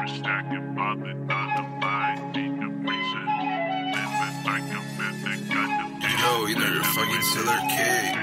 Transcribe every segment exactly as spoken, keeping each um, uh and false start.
Yo, you know you're fucking Killer K.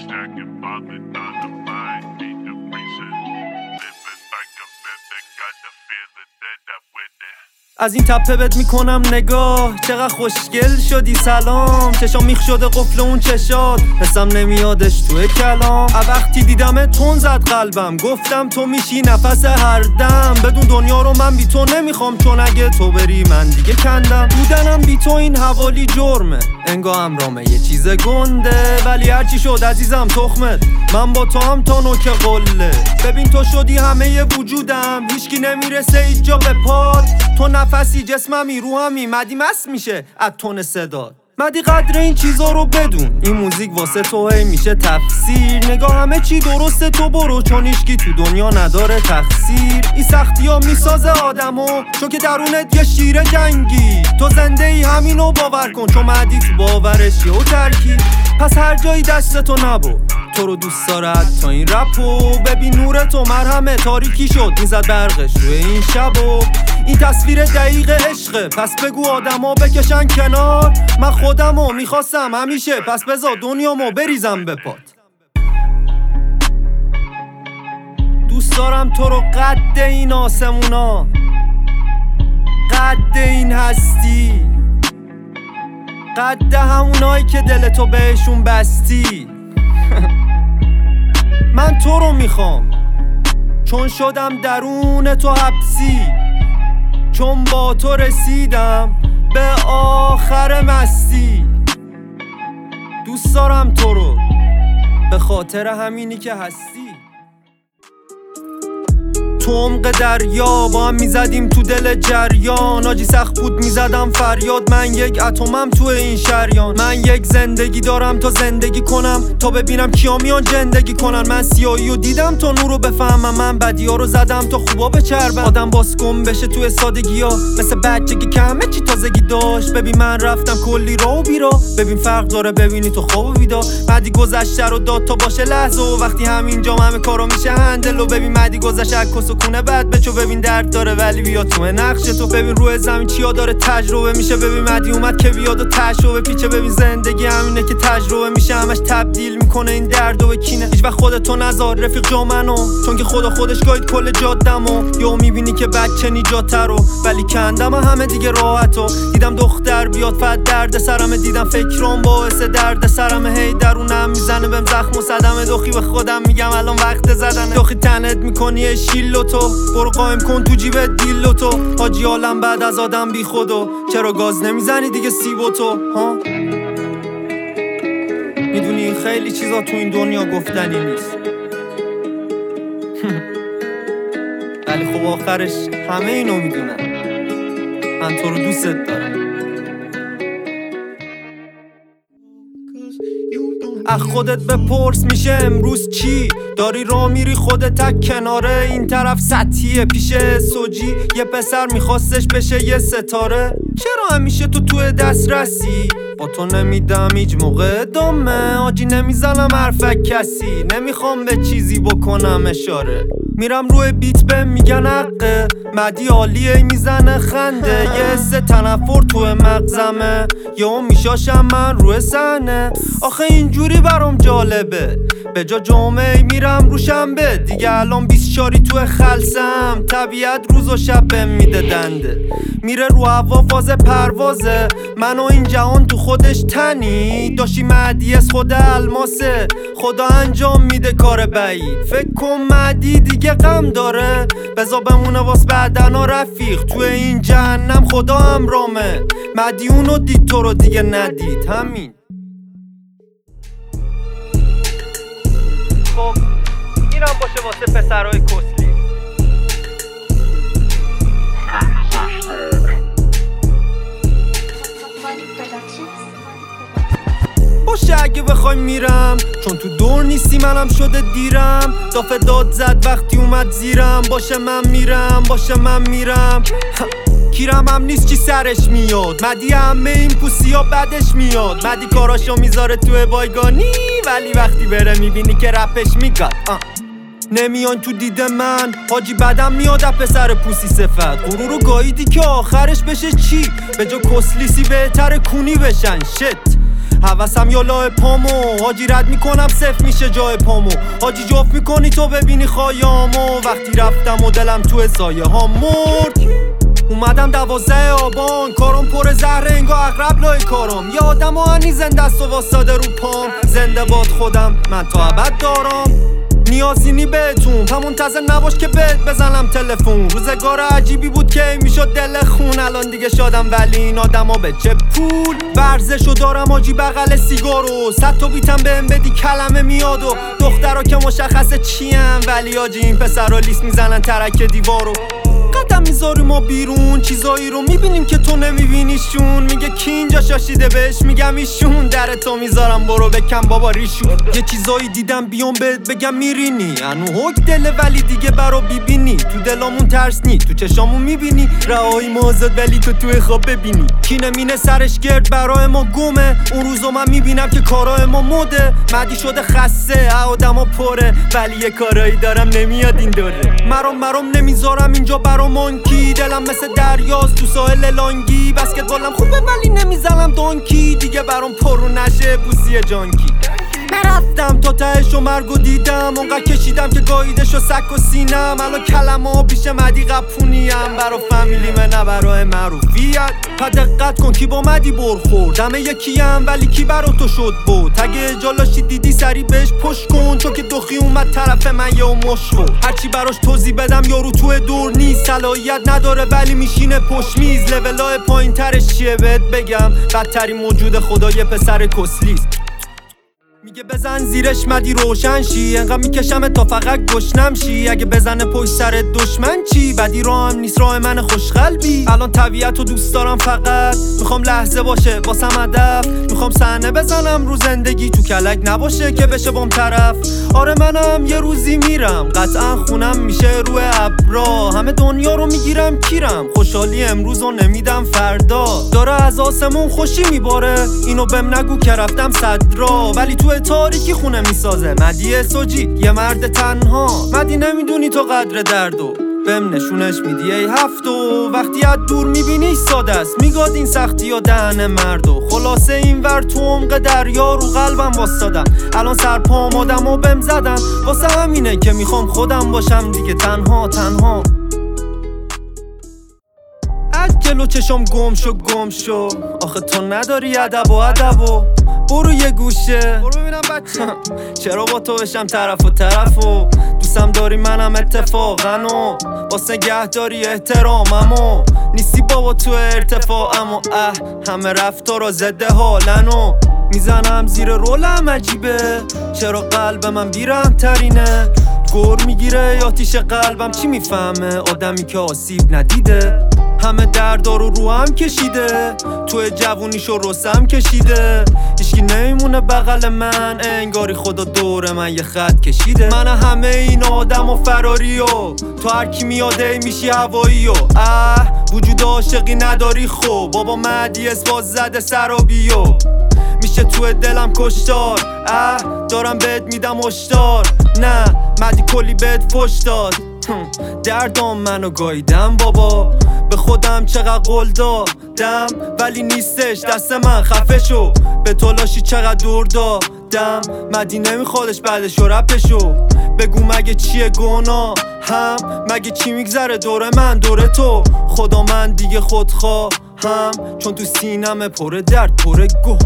از این تپه بهت میکنم نگاه، چقدر خوشگل شدی سلام. چشام میخ شده قفل اون چشات، حسم نمیادش توی کلام. وقتی دیدم تون زد قلبم، گفتم تو میشی نفس هر دم. بدون دنیا رو من بی تو نمیخوام، چون اگه تو بری من دیگه کندم. بودنم بی تو این حوالی جرمه، انگا همرامه یه چیز گنده. ولی هرچی شد عزیزم تخمت، من با تو هم تا نوک قله. ببین تو شدی همه ی وجودم، هیچکی نمیرسه اینجا به پات. تو نفسی جسممی روحمی، مدی مست میشه از تون صدات. مدی قدر این چیزا رو بدون، این موزیک واسه تو هی میشه تفسیر. نگاه همه چی درسته تو برو، چون هیچکی تو دنیا نداره تقصیر. این سختی ها میسازه آدمو، چون که درونت یه شیر جنگی. تو زنده ای همینو باور کن، چون مدی تو باورش یه ترکی. پس هر جایی دست تو نبو، تو رو دوست داره حتی این رپو. ببین نور تو مرهمه، تاریکی شد میزد برقش روی این شبو. این تصویر دقیق عشقه، پس بگو آدما بکشن کنار. من خودمو میخواستم همیشه، پس بذار دنیامو بریزم به پات. دوست دارم تو رو قد این آسمونا، قد این هستی، قد همونایی که دلتو بهشون بستی. من تو رو میخوام، چون شدم درون تو حبسی. چون با تو رسیدم به آخر مستی. دوست دارم تو رو به خاطر همینی که هستی. تو عمق دریا با هم میزدیم تو دل جریان. آجی سخت بود میزدم فریاد، من یک اتمم تو این شریان. من یک زندگی دارم تا زندگی کنم، تا ببینم کیا میان زندگی کنن. من سیاهی رو دیدم تا نور رو بفهمم، من بدی ها رو زدم تا خوبا بچربم. آدم باز کن بشه توی سادگی ها، مثل بچگی که همه چی تازگی داشت. ببین من رفتم کلی راه و بیرا، ببین فرق داره ببینی تو خواب و بیدار. مدی گذشته رو داد تا باشه لحظه، و وقتی همینجا همه کارا میشه هندل. و ببین مدی گذشته کونه بعد بچو، ببین درد داره ولی بیا تو نقش تو. ببین روی زمین چیا داره تجربه میشه، ببین مدی اومد که بیاد و تجربه پیچه. ببین زندگی همینه که تجربه میشه، همش تبدیل میکنه این درد و کینه. هیچ وقت خودتو نذار رفیق جا منو، چون که خدا خودش گاید کل جادمو. یا میبینی که بچه نیجاته رو، ولی کندم همه دیگه راحتو. دیدم دختر بیاد فد درد سرمه، دیدم فکرام باعث درد سرمه. هی درونم میزنه بهم زخم و صدمه. دخی به خودم میگم الان وقت زدنه. دخی تنت میکنی شیلو تو، برو قایم کن تو جیبت دیلو تو. حاجی عالم بعد از آدم بی خودو، چرا گاز نمیزنی دیگه سیبو تو ها؟ میدونی خیلی چیزا تو این دنیا گفتنی نیست، ولی خب آخرش همه اینو میدونن. من تو رو دوستت دارم. اخ خودت بپرس میشه امروز چی داری را میری؟ خودت تک کناره، این طرف سطحیه پیش سوجی. یه پسر میخواستش بشه یه ستاره، چرا همیشه تو توی دسترسی؟ با تو نمیدم هیچ موقع دامه، آجی نمیزنم حرفک کسی. نمیخوام به چیزی بکنم اشاره، میرم روی بیت به میگن حقه. مدی عالیه میزنه خنده، یه حس تنفر توی مغزمه. یهو میشاشم من روی صحنه، آخه اینجوری برام جالبه. به جا جمعه میرم رو شنبه، دیگه الان بیست شاری توی خلصم. طبیعت روز و شب بهم میده دنده، میره رو هوا فاز پروازه. من و این جهان تو خودش تنی، داشتی مهدی از خود الماسه. خدا انجام میده کار بعید، فکر کن مهدی دیگه غم داره. بذار بمونه واس بعدنا رفیق، توی این جهنم خدا همرامه. مهدی اونو دید تو رو دیگه ندید، همین. خب اینم باشه واسه پسرهای کسلی. باشه اگه بخوای میرم، چون تو دور نیستی منم شده دیرم. دافه داد زد وقتی اومد زیرم. باشه من میرم، باشه من میرم. کیرم هم نیست چی سرش میاد. مدی همه این پوسی ها بدش میاد. مدی کاراشو میذاره توی بایگانی، ولی وقتی بره میبینی که رپش میگاد. نمیان تو دید من حاجی بدم میاد پسر پوسی صفت غرور و گاییدی که آخرش بشه چی به جا کسلیسی بهتر کونی بشن شت حوثم یا لای پامو حاجی رد میکنم صف میشه جای پامو حاجی جفت میکنی تو ببینی خایامو وقتی رفتم و دلم تو سایه ها مرد اومدم دوازده آبان کارم پر زهره انگاه اقرب لای کارم یه آدم آهنی زنده است و واساده رو پام زنده باد خودم من تا ابد دارم نیازی نی بهتون پا منتظر نباش که بهت بزنم تلفن روزگار عجیبی بود که میشد دل خون الان دیگه شادم ولی این آدم ها به چه پول ورزشو دارم آجی بغل سیگارو صد تا بیتم بهم بدی کلمه میاد و دخترها که مشخصه چیم ولی آجی این پسرها لیست میزنن ترک دیوارو قدم میذاری ما بیرون چیزایی رو میبینیم که تو نمیبینیشون میگه کی اینجا شاشیده بهش میگم ایشون در تو میذارم برو بکن بابا ریشون یه چیزایی دیدم بیام بهت بگم میرینی انو حک دله ولی دیگه برا بیبینی تو دلامون ترس نی تو چشامون میبینی رهایی ما آزاد ولی تو توی خواب ببینی کینه مینه سرش گرد برای ما گمه اون روزا من میبینم که کارای ما مده مدی شده خسته آدما پره ولی یه کارایی دارم نمیاد این دوره مرام مرام نمیذارم اینجا برا مانکی دلم مثل دریاست تو ساحل لانگی بسکتبالم خوبه ولی نمیزنم دانکی دیگه برام پرو نشه پوسی جانکی من رفتم تا تهش و مرگو دیدم اونقدر کشیدم که گاییدش و سک و سینم الان کلمه ها پیش مدی قپونیم برا فامیلیمه نه برای معروفیت پا دقت کن کی با مدی برخورد همه یکیم ولی کی برا تو شد بود تگه جالاشی دیدی سری بهش پشت کن چون که دخی اومد طرف من یه و مشکو هرچی براش توضیح بدم یارو تو دور نیست صلاحیت نداره ولی میشینه پشت میز لولای پایین ترش چیه بهت بگم بدترین موجود خدا یه پسر کسلیست میگه بزن زیرش مدی روشن شی انقدر میکشم تا فقط گشنم شی اگه بزنه پشت سر دشمن چی بدی راه هم نیست راه من خوشقلبی الان طبیعت رو دوست دارم فقط میخوام لحظه باشه واسم هدف میخوام صحنه بزنم رو زندگی تو کلک نباشه که بشه بام طرف آره منم یه روزی میرم قطعا خونم میشه روی ابرا همه دنیا رو میگیرم کیرم خوشحالی امروز رو نمیدم فردا داره از آسمون خوشی میباره اینو بهم نگو که رفتم صدرا ولی تو تاریکی خونه میسازه مدی سوجی یه مرد تنها مدی نمیدونی تو قدر دردو بهم نشونش میدی ای هفتو وقتی از دور میبینی ساده است میگاد این سختی و دهن مردو خلاصه این ور تو عمق دریا رو قلبم واسادم الان سرپام آدم و بهم زدن واسه همینه که میخوام خودم باشم دیگه تنها تنها از جلو چشم گم شو گم شو آخه تو نداری ادب و ادب و برو یه گوشه برو ببینم بچه چرا با تو بشم طرف و طرف و دوستم داری منم اتفاقا و واسه گه داری احتراممو نیستی بابا تو ارتفاعم و اه همه رفتارا زده حالن و میزنم زیر رولم عجیبه چرا قلب من بیرم ترینه گر میگیره یا تیش قلبم چی میفهمه آدمی که آسیب ندیده همه دردا رو رو هم کشیده تو جوونیشو رسم کشیده هیچکی نمیمونه بغل من انگاری خدا دور من یه خط کشیده من همه این آدم و فراری و تو هر کی میاده میشی هوایی و اه وجود عاشقی نداری خب بابا مدی اسواز زده سرابی و میشه تو دلم کشتار اه دارم بهت میدم هشدار نه مدی کلی بهت فش داد دردام منو گاییدم بابا به خودم چقدر قول دادم ولی نیستش دست من خفه شو به تلاشی چقدر دور دادم مدی نمیخوادش بعدشو رپشو بگو مگه چیه گناه هم مگه چی میگذره دور من دور تو خدا من دیگه خودخواهم چون تو سینم پر درد پر گو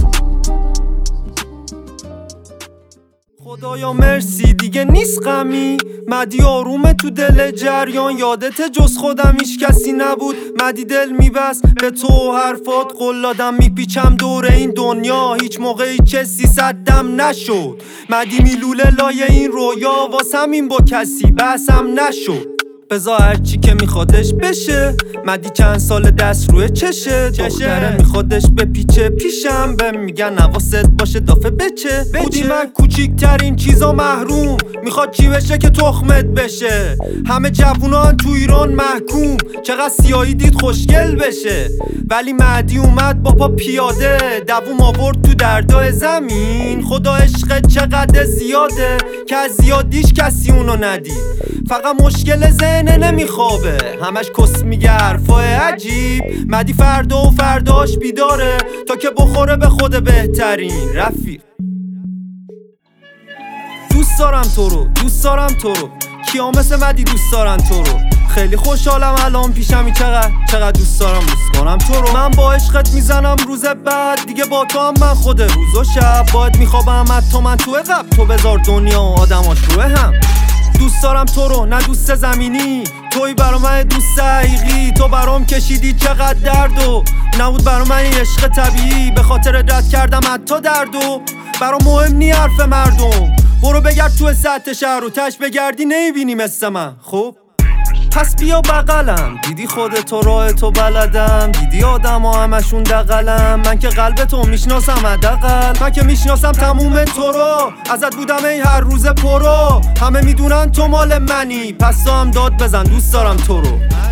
خدایا مرسی دیگه نیست غمی مدی آرومه تو دل جریان یادت جز خودم هیچ کسی نبود مدی دل میبست به تو حرفات قلادم میپیچم دور این دنیا هیچ موقعی کسی صدم نشد مدی میلوله لای این رویا واسم این با کسی بحثم نشد بذار هرچی که میخوادش بشه. مدی چند سال دست روی چشه دختره میخوادش بپیچه پیشم، به میگن نواست باشه دافه بچه. بودی من کوچیکترین چیزا محروم، میخواد چی بشه که تخمت بشه. همه جوونان تو ایران محکوم، چقدر سیاهی دید خوشگل بشه. ولی مهدی اومد با پا پیاده، دووم آورد تو دردای زمین. خدا عشق چقدر زیاده که از زیادیش کسی اونو ندید. فقط مشکل ذهنه نمیخوابه، همش کس میگه حرفای عجیب. مدی فردا و فرداش بیداره تا که بخوره به خود بهترین رفیق. دوست دارم تو رو، دوست دارم تو رو، کیا مثل مدی دوست دارن تو رو. خیلی خوشحالم الان پیشمی، چقدر چقدر دوست دارم دوست کنم تو رو. من با عشقت میزنم روز بعد، دیگه با تو هم من خود روز و شب. باید میخوابم تو من تو قبل، تو بذار دنیا و آدماش روی هم. دوست دارم تو رو نه دوست زمینی، توی برا من دوست حقیقی. تو برام کشیدی چقدر درد و نبود برا من این عشق طبیعی. به خاطر رد کردم حتی درد و برام مهم نی حرف مردم. برو بگرد تو سطح شهر و تش بگردی نمیبینی مثل من. خب پس بیا بغلم، دیدی خودتو راه تو بلدم، دیدی آدم ها همشون دقلم. من که قلب تو میشناسم حداقل، من که میشناسم تموم تو رو. ازت بودم ای هر روز پرو، همه میدونن تو مال منی. پس تو هم داد بزن دوست دارم تو رو.